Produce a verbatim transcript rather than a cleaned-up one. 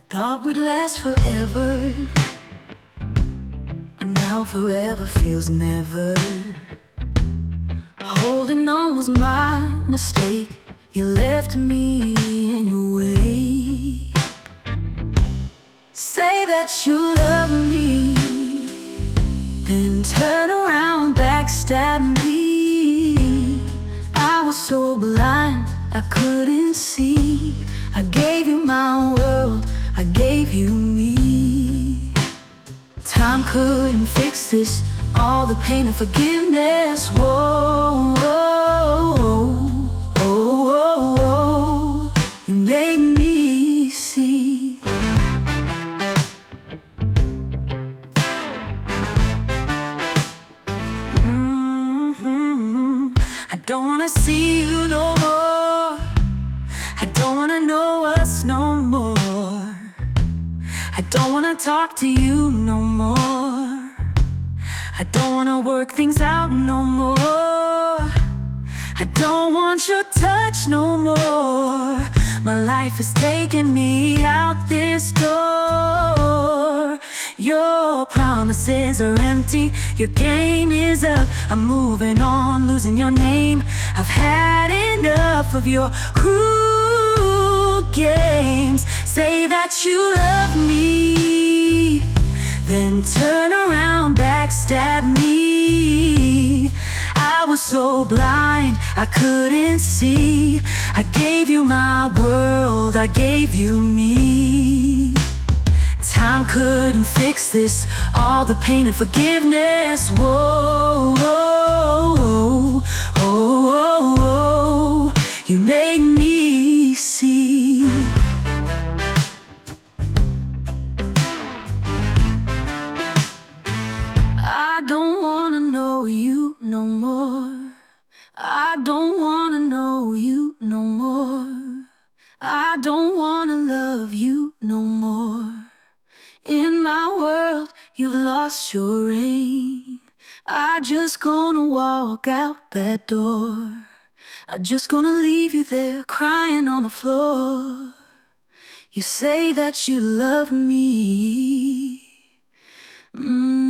Thought we'd last forever, and now forever feels never. Holding on was my mistake. You left me in your way. Say that you love me, then turn around, backstab me. I was so blind, I couldn't see. I gave you my world, I gave you me. Time couldn't fix this, all the pain and forgiveness. Whoa, whoa, whoa, whoa, whoa. You made me see. Mm-hmm. I don't wanna see you no more. I don't wanna know us no more. I don't wanna talk to you no more. I don't wanna work things out no more. I don't want your touch no more. My life is taking me out this door. Your promises are empty, your game is up. I'm moving on, losing your name. I've had enough of your cruel games. Say that you love me, then turn around, backstab me. I was so blind, I couldn't see. I gave you my world, I gave you me. Time couldn't fix this, all the pain and forgiveness. Whoa, whoa, whoa, whoa, whoa. You made me see. I don't wanna know you no more. I don't wanna know you no more. I don't wanna love you no more. In my world, you've lost your reign. I just gonna walk out that door. I'm just gonna leave you there, crying on the floor. You say that you love me. Mm.